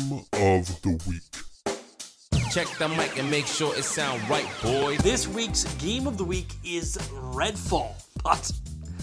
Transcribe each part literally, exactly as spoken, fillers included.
of the week. Check the mic and make sure it sound right, boy. This week's game of the week is Redfall, but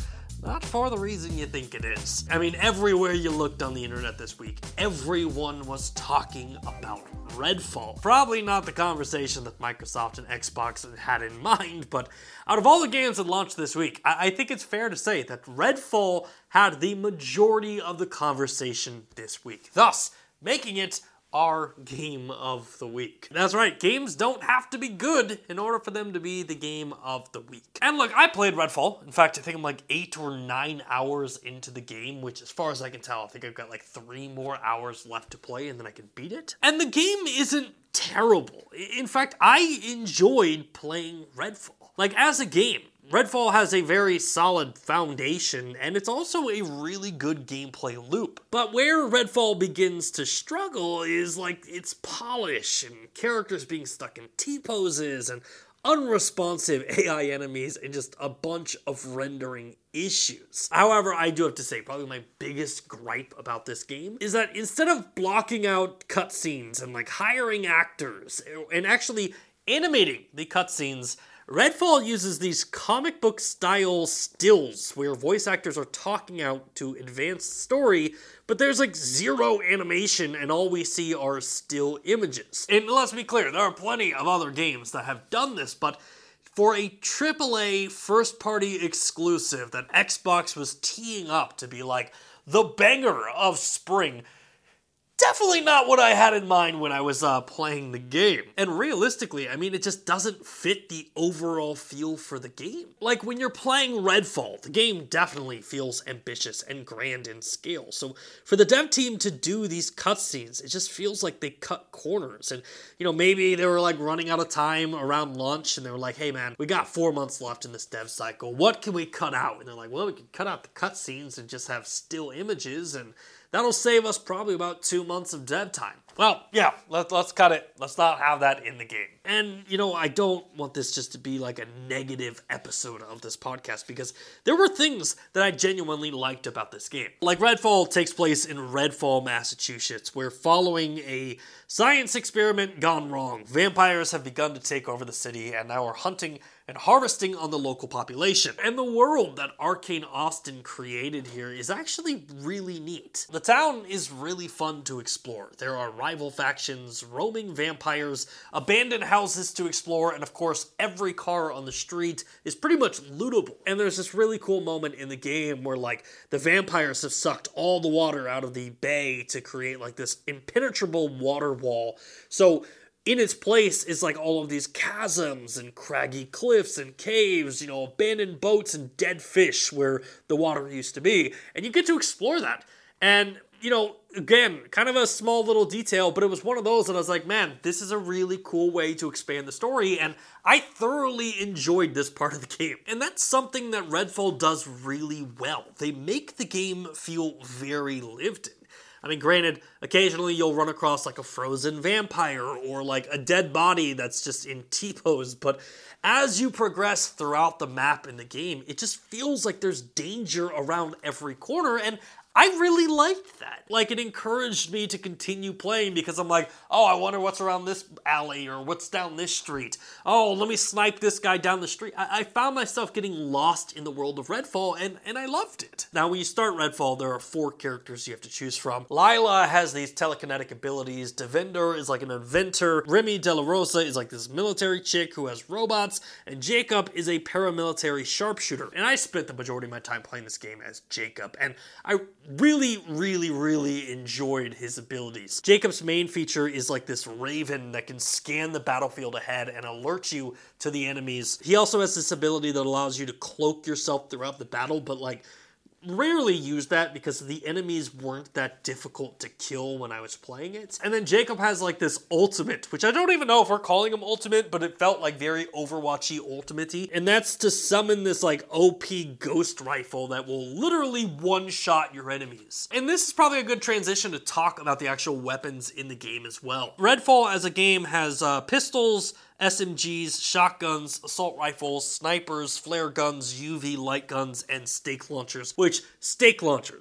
not for the reason you think it is. I mean, everywhere you looked on the internet this week, everyone was talking about Redfall. Probably not the conversation that Microsoft and Xbox had in mind, but out of all the games that launched this week, I, I think it's fair to say that Redfall had the majority of the conversation this week, thus making it our game of the week. That's right, games don't have to be good in order for them to be the game of the week. And look, I played Redfall. In fact, I think I'm like eight or nine hours into the game, which as far as I can tell, I think I've got like three more hours left to play and then I can beat it. And the game isn't terrible. In fact, I enjoyed playing Redfall. Like, as a game, Redfall has a very solid foundation, and it's also a really good gameplay loop. But where Redfall begins to struggle is, like, its polish, and characters being stuck in T-poses, and unresponsive A I enemies, and just a bunch of rendering issues. However, I do have to say, probably my biggest gripe about this game is that instead of blocking out cutscenes and, like, hiring actors, and actually animating the cutscenes, Redfall uses these comic book style stills where voice actors are talking out to advance story, but there's like zero animation and all we see are still images. And let's be clear, there are plenty of other games that have done this, but for a triple A first-party exclusive that Xbox was teeing up to be like the banger of spring, definitely not what I had in mind when I was uh, playing the game. And realistically, I mean, it just doesn't fit the overall feel for the game. Like, when you're playing Redfall, the game definitely feels ambitious and grand in scale. So for the dev team to do these cutscenes, it just feels like they cut corners. And, you know, maybe they were, like, running out of time around launch, and they were like, hey, man, we got four months left in this dev cycle. What can we cut out? And they're like, well, we can cut out the cutscenes and just have still images, and that'll save us probably about two months of dev time. Well, yeah, let, let's cut it. Let's not have that in the game. And, you know, I don't want this just to be like a negative episode of this podcast, because there were things that I genuinely liked about this game. Like, Redfall takes place in Redfall, Massachusetts, where following a science experiment gone wrong, vampires have begun to take over the city and now are hunting and harvesting on the local population. And the world that Arcane Austin created here is actually really neat. The town is really fun to explore. There are rival factions, roaming vampires, abandoned houses to explore, and of course, every car on the street is pretty much lootable. And there's this really cool moment in the game where, like, the vampires have sucked all the water out of the bay to create, like, this impenetrable water wall. So in its place is like all of these chasms and craggy cliffs and caves, you know, abandoned boats and dead fish where the water used to be. And you get to explore that. And, you know, again, kind of a small little detail, but it was one of those that I was like, man, this is a really cool way to expand the story. And I thoroughly enjoyed this part of the game. And that's something that Redfall does really well. They make the game feel very lived in. I mean, granted, occasionally you'll run across like a frozen vampire or like a dead body that's just in T-pose, but as you progress throughout the map in the game, it just feels like there's danger around every corner, and I really liked that. Like, it encouraged me to continue playing because I'm like, oh, I wonder what's around this alley or what's down this street. Oh, let me snipe this guy down the street. I, I found myself getting lost in the world of Redfall, and, and I loved it. Now, when you start Redfall, there are four characters you have to choose from. Lila has these telekinetic abilities. Devender is like an inventor. Remy De La Rosa is like this military chick who has robots. And Jacob is a paramilitary sharpshooter. And I spent the majority of my time playing this game as Jacob, and I really, really, really enjoyed his abilities. Jacob's main feature is like this raven that can scan the battlefield ahead and alert you to the enemies. He also has this ability that allows you to cloak yourself throughout the battle, but like rarely used that because the enemies weren't that difficult to kill when I was playing it. And then Jacob has like this ultimate, which I don't even know if we're calling him ultimate, but it felt like very Overwatchy ultimate-y. And that's to summon this like O P ghost rifle that will literally one-shot your enemies. And this is probably a good transition to talk about the actual weapons in the game as well. Redfall as a game has uh, pistols, S M Gs, shotguns, assault rifles, snipers, flare guns, U V light guns, and stake launchers, which, stake launchers,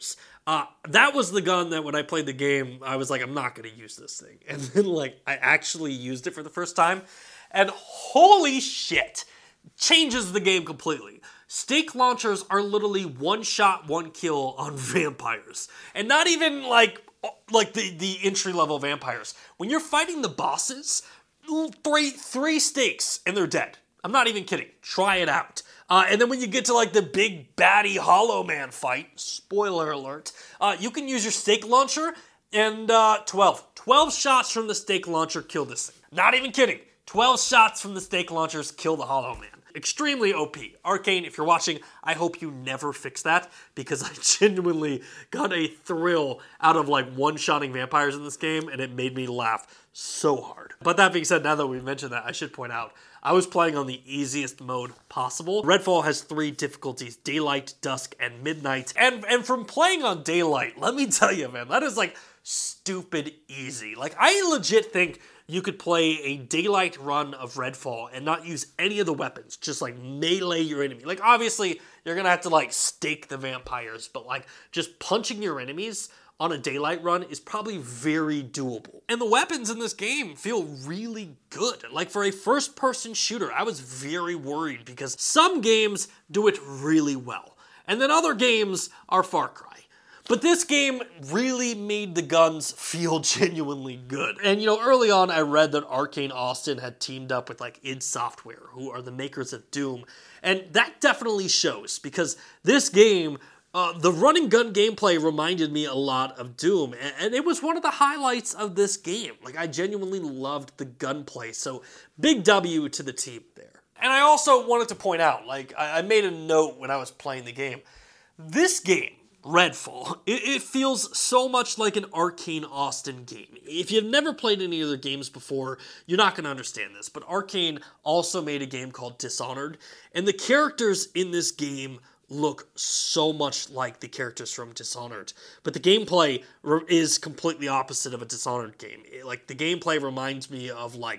Uh, that was the gun that when I played the game, I was like, I'm not going to use this thing. And then, like, I actually used it for the first time. And holy shit, changes the game completely. Stake launchers are literally one shot, one kill on vampires. And not even, like, like the, the entry-level vampires. When you're fighting the bosses, three, three stakes and they're dead. I'm not even kidding. Try it out. Uh, and then when you get to like the big baddie Hollow Man fight, spoiler alert, uh, you can use your stake launcher and uh, twelve. twelve shots from the stake launcher kill this thing. Not even kidding. twelve shots from the stake launchers kill the Hollow Man. Extremely O P. Arcane, if you're watching, I hope you never fix that because I genuinely got a thrill out of like one-shotting vampires in this game and it made me laugh so hard. But that being said, now that we mentioned that, I should point out, I was playing on the easiest mode possible. Redfall has three difficulties, Daylight, Dusk, and Midnight. And, and from playing on Daylight, let me tell you, man, that is like stupid easy. Like, I legit think you could play a Daylight run of Redfall and not use any of the weapons, just like melee your enemy. Like, obviously, you're gonna have to like stake the vampires, but like just punching your enemies on a Daylight run is probably very doable. And the weapons in this game feel really good. Like for a first-person shooter, I was very worried because some games do it really well, and then other games are Far Cry. But this game really made the guns feel genuinely good. And you know, early on I read that Arcane Austin had teamed up with like id Software, who are the makers of Doom. And that definitely shows because this game, uh, the run and gun gameplay reminded me a lot of Doom. And, and it was one of the highlights of this game. Like I genuinely loved the gunplay. So big W to the team there. And I also wanted to point out, like I, I made a note when I was playing the game. This game, Redfall, it, it feels so much like an Arcane Austin game. If you've never played any of their games before, you're not going to understand this, but Arcane also made a game called Dishonored, and the characters in this game look so much like the characters from Dishonored, but the gameplay is completely opposite of a Dishonored game. It, like, the gameplay reminds me of, like,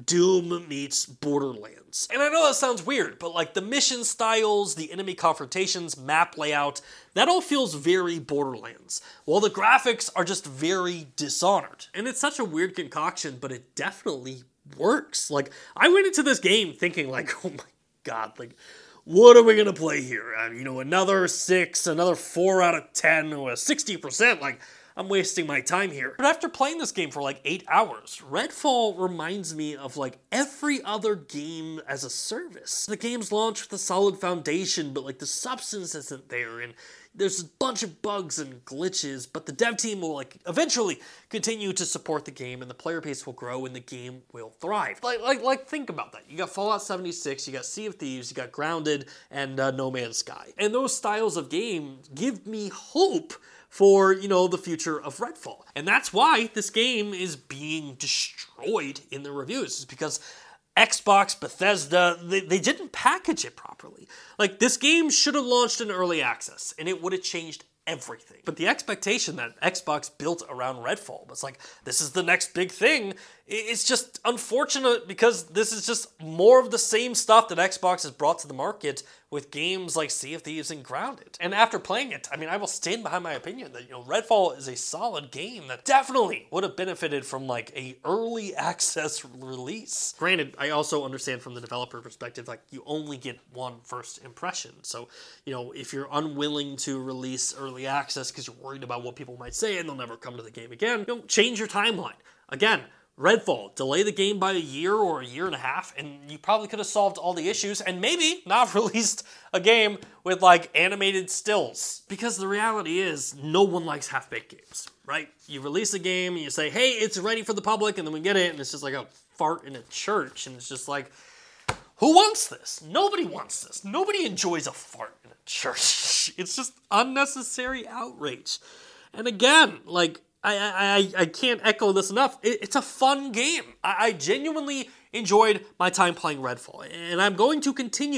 Doom meets Borderlands. And I know that sounds weird, but like the mission styles, the enemy confrontations, map layout, that all feels very Borderlands, while the graphics are just very Dishonored. And it's such a weird concoction, but it definitely works. Like, I went into this game thinking like, oh my god, like, what are we gonna play here? Uh, you know, another six, another four out of ten, or a sixty percent, like, I'm wasting my time here. But after playing this game for like eight hours, Redfall reminds me of like every other game as a service. The game's launched with a solid foundation, but like the substance isn't there, and there's a bunch of bugs and glitches, but the dev team will like eventually continue to support the game, and the player base will grow, and the game will thrive. Like, like, like think about that. You got Fallout seventy-six, you got Sea of Thieves, you got Grounded, and uh, No Man's Sky. And those styles of game give me hope for, you know, the future of Redfall. And that's why this game is being destroyed in the reviews, is because Xbox, Bethesda, they, they didn't package it properly. Like, this game should have launched in early access, and it would have changed everything. But the expectation that Xbox built around Redfall was like, this is the next big thing. It's just unfortunate because this is just more of the same stuff that Xbox has brought to the market with games like Sea of Thieves and Grounded. And after playing it, I mean, I will stand behind my opinion that, you know, Redfall is a solid game that definitely would have benefited from like a early access release. Granted, I also understand from the developer perspective, like, you only get one first impression. So, you know, if you're unwilling to release early access because you're worried about what people might say and they'll never come to the game again, you know, change your timeline. Again, Redfall, delay the game by a year or a year and a half, and you probably could have solved all the issues and maybe not released a game with, like, animated stills. Because the reality is, no one likes half-baked games, right? You release a game and you say, hey, it's ready for the public, and then we get it, and it's just like a fart in a church, and it's just like, who wants this? Nobody wants this. Nobody enjoys a fart in a church. It's just unnecessary outrage. And again, like, I, I I can't echo this enough. It, it's a fun game. I, I genuinely enjoyed my time playing Redfall, and I'm going to continue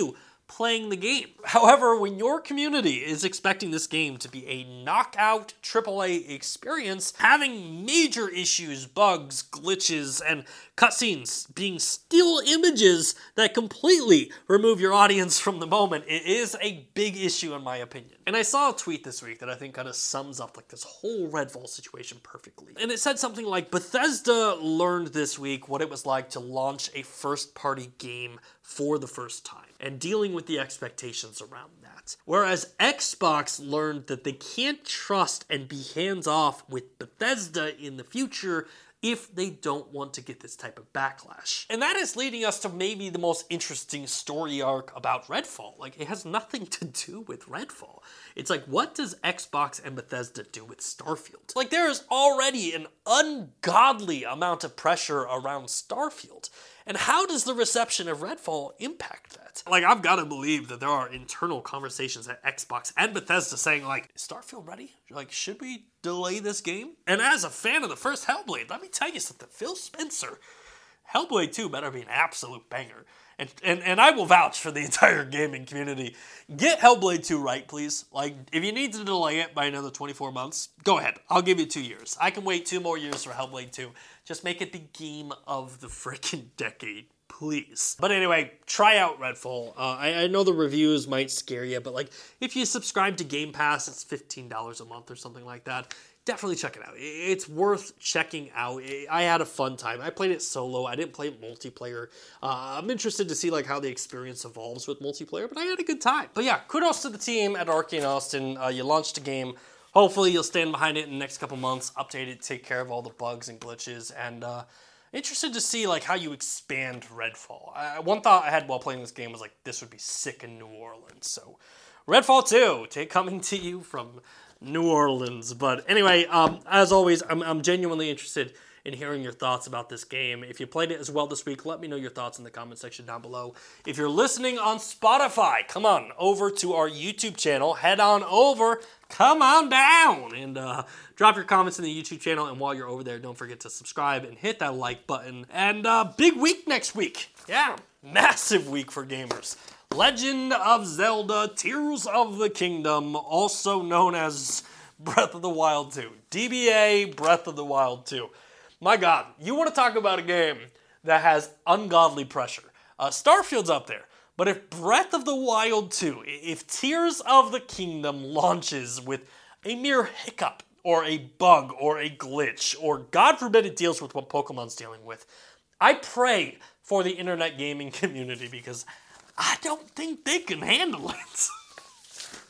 playing the game. However, when your community is expecting this game to be a knockout triple A experience, having major issues, bugs, glitches, and cutscenes being still images that completely remove your audience from the moment, it is a big issue in my opinion. And I saw a tweet this week that I think kind of sums up like this whole Redfall situation perfectly. And it said something like, Bethesda learned this week what it was like to launch a first-party game for the first time, and dealing with the expectations around that. Whereas Xbox learned that they can't trust and be hands-off with Bethesda in the future if they don't want to get this type of backlash. And that is leading us to maybe the most interesting story arc about Redfall. Like, it has nothing to do with Redfall. It's like, what does Xbox and Bethesda do with Starfield? Like, there is already an ungodly amount of pressure around Starfield. And how does the reception of Redfall impact that? Like, I've got to believe that there are internal conversations at Xbox and Bethesda saying, like, is Starfield ready? Like, should we delay this game? And as a fan of the first Hellblade, let me tell you something. Phil Spencer, Hellblade two better be an absolute banger. And, and and I will vouch for the entire gaming community. Get Hellblade two right, please. Like, if you need to delay it by another twenty-four months, go ahead. I'll give you two years. I can wait two more years for Hellblade two. Just make it the game of the freaking decade, please. But anyway, try out Redfall. Uh, I, I know the reviews might scare you, but like, if you subscribe to Game Pass, it's fifteen dollars a month or something like that. Definitely check it out. It's worth checking out. I had a fun time. I played it solo. I didn't play it multiplayer. Uh, I'm interested to see like how the experience evolves with multiplayer, but I had a good time. But yeah, kudos to the team at Arcane Austin. Uh, you launched a game. Hopefully you'll stand behind it in the next couple months, update it, take care of all the bugs and glitches, and uh, interested to see like how you expand Redfall. Uh, one thought I had while playing this game was like, this would be sick in New Orleans. So Redfall two, take coming to you from New Orleans. But anyway, um, as always, I'm, I'm genuinely interested in hearing your thoughts about this game. If you played it as well this week, let me know your thoughts in the comment section down below. If you're listening on Spotify, come on over to our YouTube channel. Head on over, come on down, and uh, drop your comments in the YouTube channel. And while you're over there, don't forget to subscribe and hit that like button. And uh, big week next week. Yeah, massive week for gamers. Legend of Zelda Tears of the Kingdom, also known as Breath of the Wild two. D B A Breath of the Wild two. My God, you want to talk about a game that has ungodly pressure. Uh, Starfield's up there. But if Breath of the Wild two, if Tears of the Kingdom launches with a mere hiccup, or a bug, or a glitch, or God forbid it deals with what Pokemon's dealing with, I pray for the internet gaming community because I don't think they can handle it.